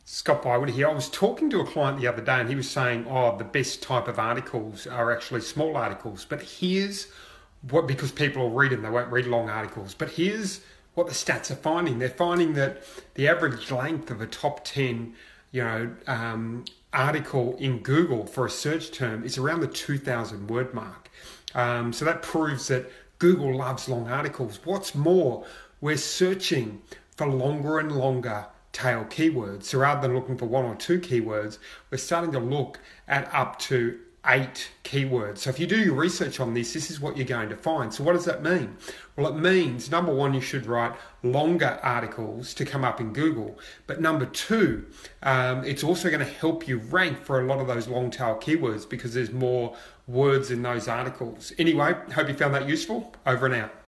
Scott Bywood here. I was talking to a client the other day and he was saying, the best type of articles are actually small articles. But here's what, because people will read them, they won't read long articles. But here's what the stats are finding. They're finding that the average length of a top 10, article in Google for a search term is around the 2,000 word mark. So that proves that Google loves long articles. What's more, we're searching for longer and longer tail keywords. So rather than looking for one or two keywords, we're starting to look at up to 8 keywords. So if you do your research on this is what you're going to find. So what does that mean? Well, it means, number one, you should write longer articles to come up in Google. But number two, it's also going to help you rank for a lot of those long tail keywords because there's more words in those articles. Anyway, hope you found that useful. Over and out.